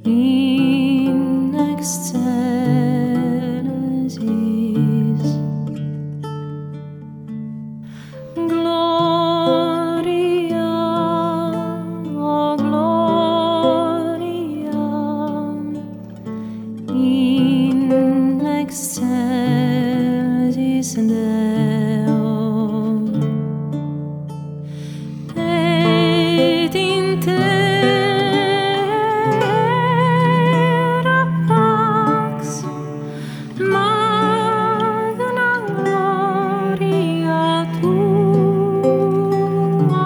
in ecstasies. Gloria, oh Gloria, in ecstasies Deo, et in terra pax magna gloria tua,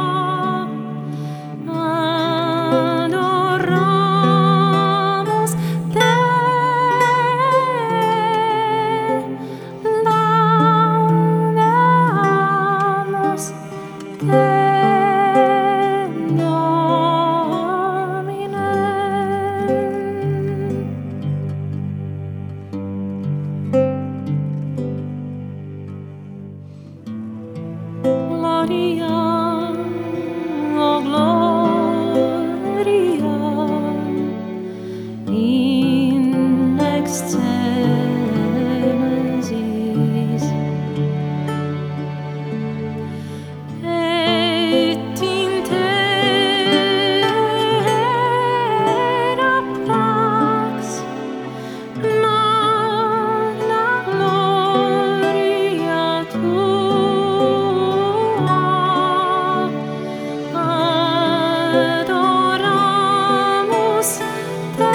adoramus te, laudeamus te, Domine. Gloria, oh Gloria, in ecstasies, et in terra pax magna gloria tua, adoramus te,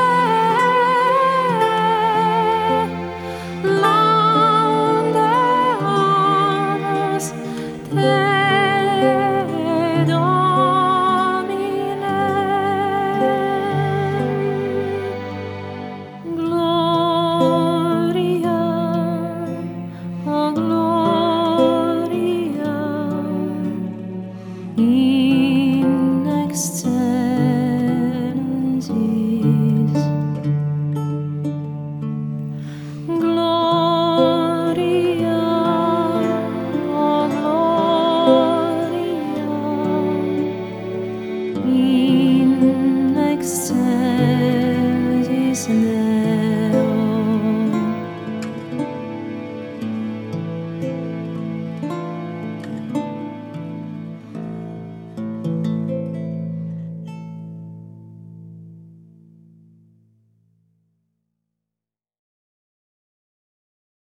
laudeamus te, Domine. Gloria, oh Gloria, in ecstasies. Gloria, oh Gloria, in ecstasies.